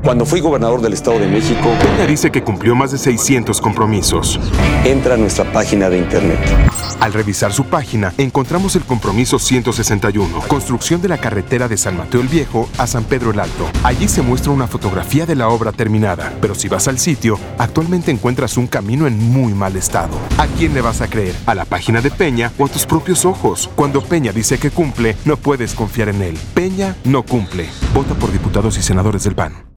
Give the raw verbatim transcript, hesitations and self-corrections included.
Cuando fui gobernador del Estado de México, Peña dice que cumplió más de seiscientos compromisos. entra a nuestra página de internet. Al revisar su página, encontramos el compromiso ciento sesenta y uno, construcción de la carretera de San Mateo el Viejo a San Pedro el Alto. Allí se muestra una fotografía de la obra terminada, pero si vas al sitio, actualmente encuentras un camino en muy mal estado. ¿A quién le vas a creer? ¿A la página de Peña o a tus propios ojos? Cuando Peña dice que cumple, no puedes confiar en él. Peña no cumple. Vota por diputados y senadores del P A N.